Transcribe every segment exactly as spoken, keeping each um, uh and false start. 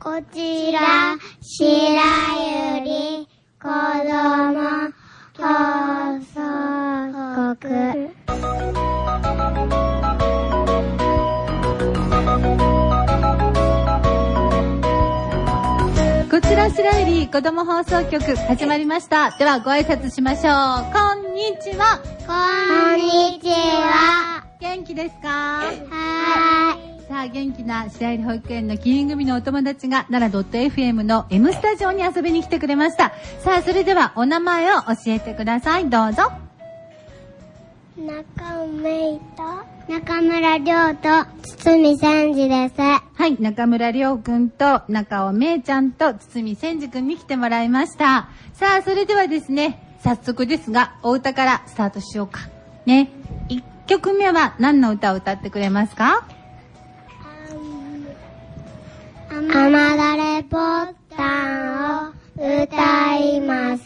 こちら、白百合子供放送局。 こちら白百合子供放送局始まりました。ではご挨拶しましょう。こんにちは。 こんにちは。 元気ですか？ はーい。 さあ元気な白百合保育園のキリン組のお友達が奈良 .fm の M スタジオに遊びに来てくれました。さあそれではお名前を教えてください。どうぞ。 中尾芽衣と中村亮と堤千二です。 はい、中村亮くんと中尾芽衣ちゃんと堤千二くんに来てもらいました。さあそれではですね、早速ですがお歌からスタートしようかね。いっきょくめは何の歌を歌ってくれますか？ 雨だれぽったんを歌います。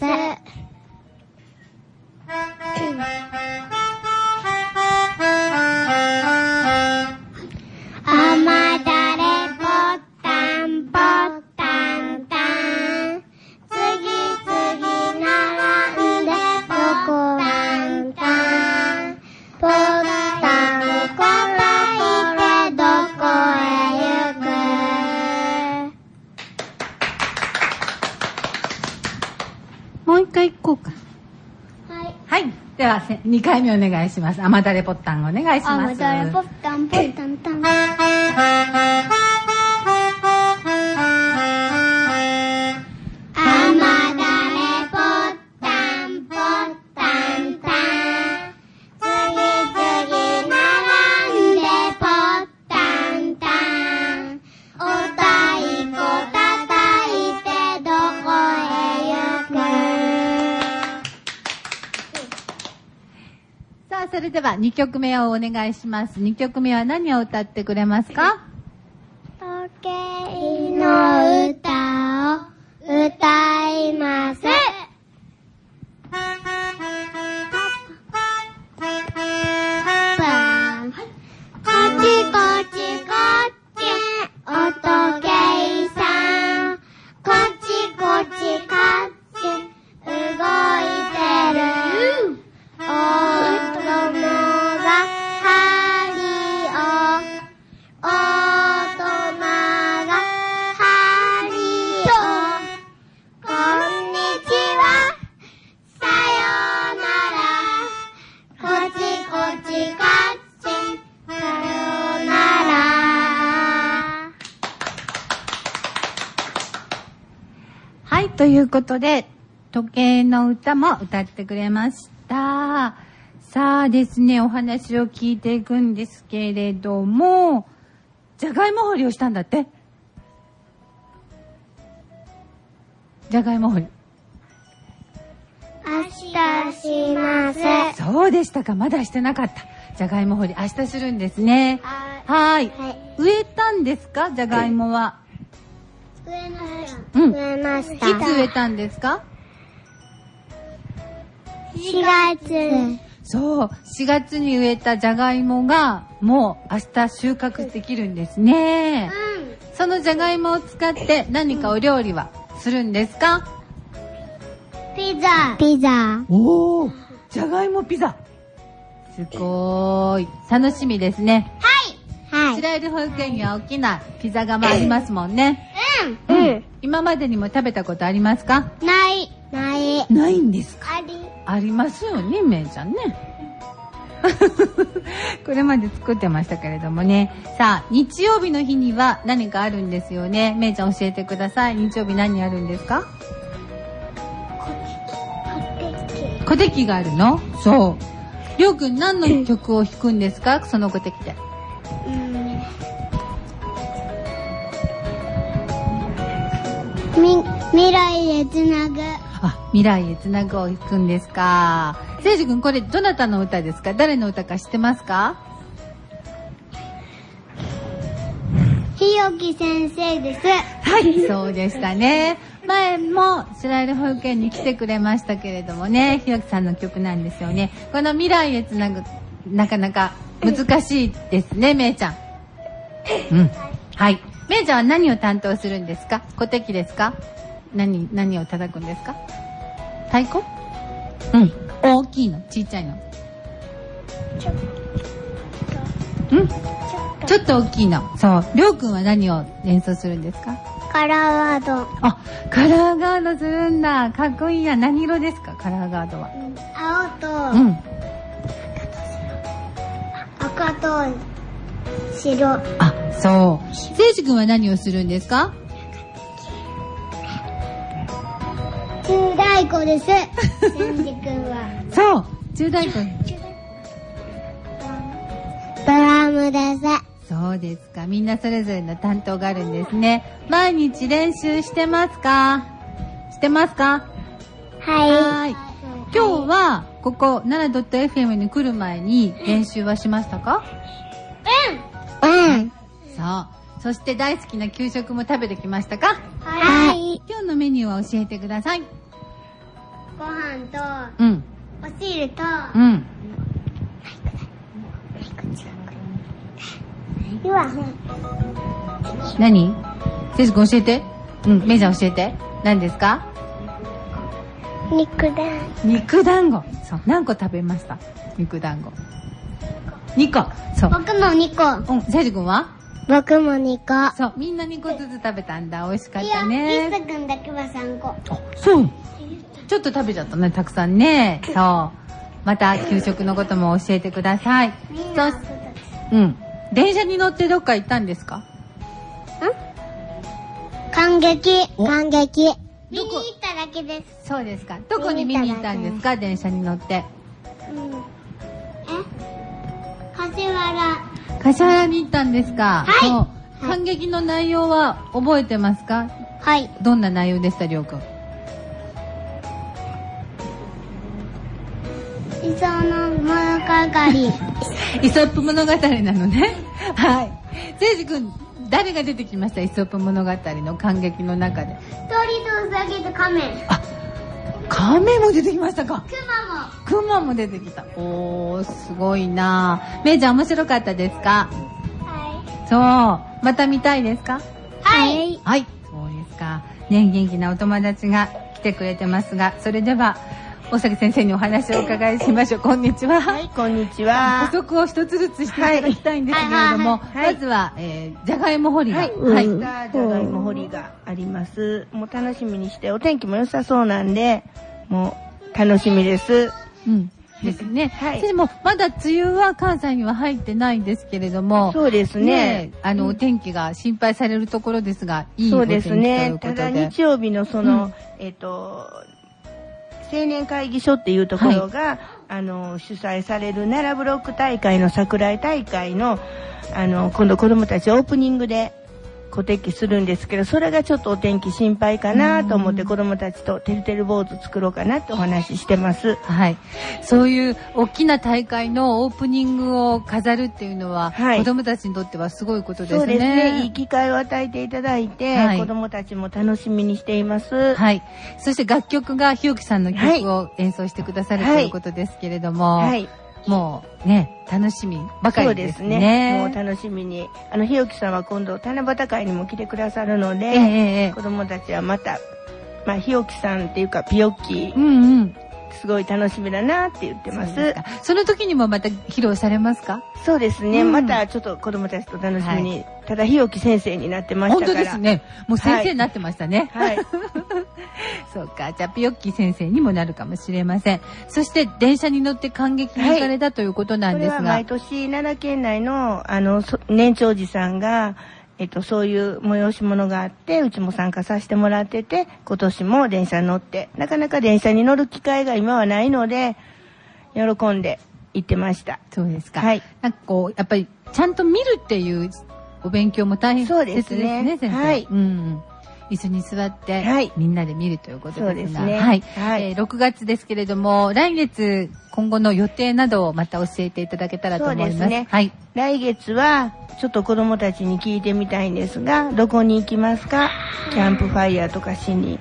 雨だれぽったんぽったんたん、次々並んでぽったんたん、ぽったんをこらえてどこへ行く。 もう一回行こうか。 はい。 はい。ではにかいめお願いします。雨だれぽったんお願いします。 雨だれぽったんぽったんたん。 それではにきょくめをお願いします。にきょくめは何を歌ってくれますか？ 時計の歌を歌います。こっちこっちこっちお時計さん、こっちこっちこっち動いてる。お子供が針を、大人が針を、こんにちは、さよなら、こっちこっちこっち、さよなら。 はい、ということで時計の歌も歌ってくれました。さあですね、お話を聞いていくんですけれども、じゃがいも掘りをしたんだって。じゃがいも掘り明日します。 そうでしたか。まだしてなかった。じゃがいも掘り明日するんですね。はい。はい。植えたんですか？じゃがいもは。 植えました。 うん。 植えました。 いつ植えたんですか？ しがつ。 そう、しがつに植えたじゃがいもがもう明日収穫できるんですね。うん、そのじゃがいもを使って何かお料理はするんですか？ ピザ。ピザ。 おー、じゃがいもピザ。すごーい。楽しみですね。 はい。はい。 白百合保育園には大きなピザ窯ありますもんね。 うん。うん。今までにも食べたことありますか？ ない。ない。 ないんですか？ あり。 ありますよね、めいちゃんね。これまで作ってましたけれどもね。さあ、日曜日の日には何かあるんですよね。めいちゃん教えてください。日曜日何あるんですか？小敵があるの？そう。りょうくん何の曲を弾くんですか？その小敵で。うん。 み、未来へつなぐ。 あ、未来へつなぐを弾くんですか。せいじくん、これどなたの歌ですか？誰の歌か知ってますか？ ひよき先生です。 はい、そうでしたね。前も白百合保育園に来てくれましたけれどもね、ひよきさんの曲なんですよね。この未来へつなぐ、なかなか難しいですね、めいちゃん。うん。はい。 めいちゃんは何を担当するんですか？小敵ですか？何、何を叩くんですか？太鼓？うん。大きいの？ちっちゃいの？ ちょっと。うん？ちょっと大きいの。そう。りょうくんは何を演奏するんですか？ カラーガード。 あ、カラーガードするんだ。かっこいいや。何色ですか？カラーガードは。 青と、 うん。 赤と白。 あ、そう。せいじくんは何をするんですか？ 中太鼓です。せんじくんは。 そう。中太鼓。 ドラムです。 そうですか。みんなそれぞれの担当があるんですね。毎日練習してますか？してますか？ はい。 はい。今日はここ ななドットエフエム に来る前に練習はしましたか？ うん。うん。 そう。そして大好きな給食も食べてきましたか？ はい。 今日のメニューは教えてください。 ご飯と、 うん。 お汁と、 うん。何？せいじくん教えて。うん。めいちゃん教えて。何ですか？ 肉団子。肉団子。そう。何個食べました？肉団子。にこ。そう。 僕もにこ。 うん。せいじくんは？ 僕もにこ。 そう。みんなにこずつ食べたんだ。美味しかっいや、 たね。 リス君だけはさんこ。 あ、そう。ちょっと食べちゃったね。たくさんね。そう。また給食のことも教えてください。 みんなそう。うん。電車に乗ってどっか行ったんですか？ん？ 感激、感激。見どこに行っただけです。 そうですか。どこに見に行ったんですか？電車に乗って。 うん。え？柏原。 柏原に行ったんですか？ はい。 そう。感激の内容は覚えてますか？ はい。 どんな内容でした、りょうくん？ 磯の物語。 イソップ物語なのね。はい。せいじくん、誰が出てきました？イソップ物語の感激の中で。 鳥とウサギとカメ。 あ、カメも出てきましたか？ クマも。 クマも出てきた。おー、すごいなぁ。めいちゃん面白かったですか？ はそう。また見たいですか？ い。はい。 はい。そうですか。ね、元気なお友達が来てくれてますが、それでは、大崎先生にお話をお伺いしましょう。こんにちは。 はい、こんにちは。 補足を一つずつしていただきたいんですけれども、 はい、 まずは、えー、じゃがいも掘りが。 はい、はい、じゃがいも掘りがあります。もう楽しみにして、お天気も良さそうなんで、もう楽しみです。 うん。ですね。 はい。 でも、まだ梅雨は関西には入ってないんですけれども。 そうですね。 ね、あの、お天気が心配されるところですが、いいお天気ということで。 そうですね。ただ日曜日のその、うん、えっと、青年会議所っていうところが、はい、あの、主催される奈良ブロック大会の桜井大会の、あの、今度子供たちオープニングで、小敵するんですけど、それがちょっとお天気心配かなと思って子供たちとてるてる坊主作ろうかなってお話ししてます。 はい。そういう大きな大会のオープニングを飾るっていうのは、はい、子供たちにとってはすごいことですね。 そうですね。いい機会を与えていただいて、はい、子供たちも楽しみにしています。 はい。そして楽曲が日置さんの曲を演奏してくださる、はい、ということですけれども、はい。もうね、楽しみばかりですね。そうですね。 もう楽しみに。あの、日置さんは今度、七夕会にも来てくださるので、えー、子供たちはまた、まあ、日置さんっていうか、ピヨッキー、うんうん、すごい楽しみだなって言ってます。 そうですか。その時にもまた披露されますか？ そうですね。うん、またちょっと子供たちと楽しみに。はい、ただ、日置先生になってましたから。 本当ですね。もう先生になってましたね。 はい。はい、 そうか。じゃあ、ピヨッキー先生にもなるかもしれません。そして、電車に乗って感激に行かれたということなんですが。はい、これは毎年、奈良県内の、あの、年長寺さんが、えっと、そういう催し物があって、うちも参加させてもらってて、今年も電車に乗って、なかなか電車に乗る機会が今はないので、喜んで行ってました。 そうですか。 はい。 なんかこう、やっぱり、ちゃんと見るっていうお勉強も大変ですね。そうですね、先生。 はい。 うん。椅子に座って、はい、みんなで見るということですが、そうですね。 はい。 はい、えー、ろくがつですけれども、来月、今後の予定などをまた教えていただけたらと思います。そうですね。はい。 来月は、ちょっと子供たちに聞いてみたいんですが、どこに行きますか？キャンプファイヤーとかしに。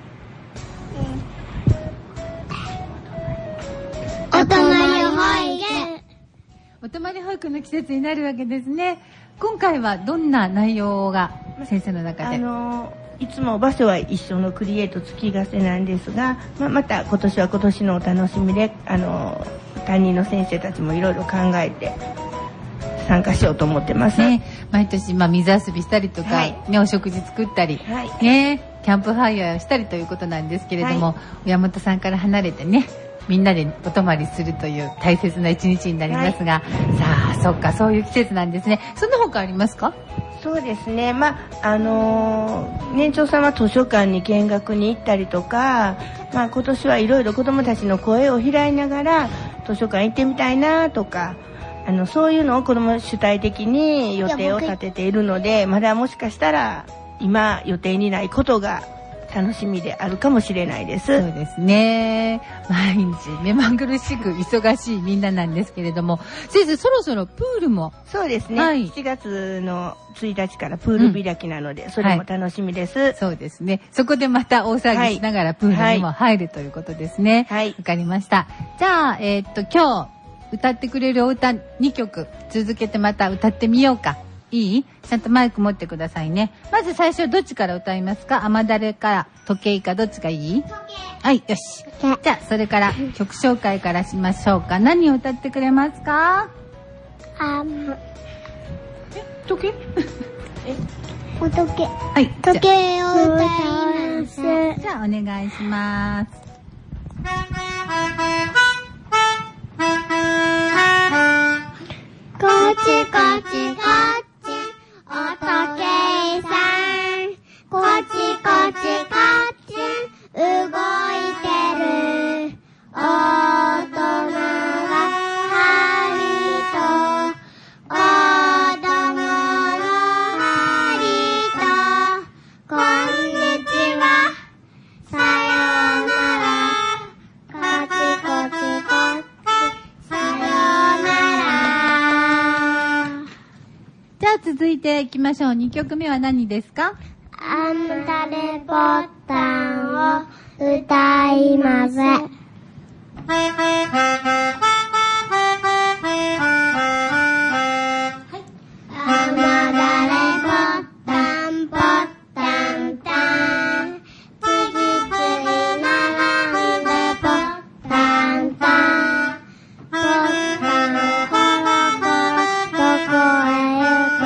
お泊まり保育。 お泊まり保育の季節になるわけですね。今回はどんな内容が先生の中で。 あのいつも場所は一緒のクリエイト月ヶ瀬なんですが、まあ、また今年は今年のお楽しみで、あの担任の先生たちもいろいろ考えて参加しようと思ってます。 ね、毎年、まあ、水遊びしたりとか、 はいね、お食事作ったり、 はい、 ね、キャンプファイヤーをしたりということなんですけれども、はい、親元さんから離れてね、みんなでお泊まりするという大切な一日になりますが、はい、さあ、そっか、そういう季節なんですね。その他ありますか？ そうですね、まああのー、年長さんは図書館に見学に行ったりとか、まあ、今年はいろいろ子どもたちの声を拾いながら図書館行ってみたいなとか、あのそういうのを子ども主体的に予定を立てているので、まだもしかしたら今予定にないことが楽しみであるかもしれないです。 そうですね。毎日目まぐるしく忙しいみんななんですけれども、先生そろそろプールも。 そうですね、はい、しちがつのついたちからプール開きなので、うん、それも楽しみです、はい、 そうですね。そこでまた大騒ぎしながらプールにも入るということですね。はい、わかりました。じゃあ、えー、っと今日歌ってくれるお歌にきょく続けてまた歌ってみようか。いい？ちゃんとマイク持ってくださいね。まず最初どっちから歌いますか？雨だれか時計かどっちがいい？時計。はい、よし。じゃあそれから曲紹介からしましょうか。何を歌ってくれますか？ あえ、時計？ え、お時計。 はい。 時計を歌います。 じゃあお願いします。 こっちこっちこっちお時計さん、こっちこっちこっち動いてる大人は針と子供の針とこんにちはさようならこっちこっちこっちさようなら。 じゃあ続いていきましょう。にきょくめは何ですか？ アンダレボタンを歌います。アマダレボタンボタンタン、次々並んでボタンタン、ボタンコロコロどこへ行く。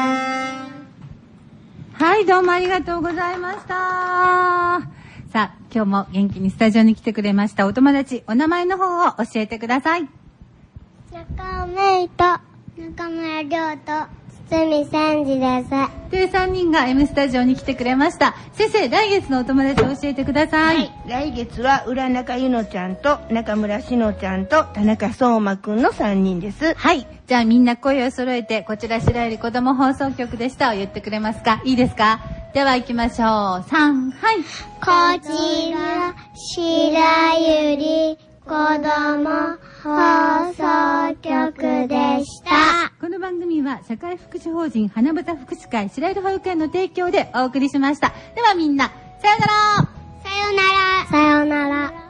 はい、どうもありがとうございました。さあ、今日も元気にスタジオに来てくれましたお友達、お名前の方を教えてください。 中尾芽衣と中村亮と堤千二です。 というさんにんが M スタジオに来てくれました。先生、来月のお友達を教えてください。はい、 来月は浦中ゆのちゃんと中村しのちゃんと田中相馬くんのさんにんです。 はい。じゃあみんな声を揃えて、こちら白百合子ども放送局でしたを言ってくれますか？いいですか？では行きましょう。さん、はい。 こちら白百合子ども放送局でした。 この番組は社会福祉法人花畑福祉会白百合保育園の提供でお送りしました。ではみんな、さようなら。 さようなら。さようなら。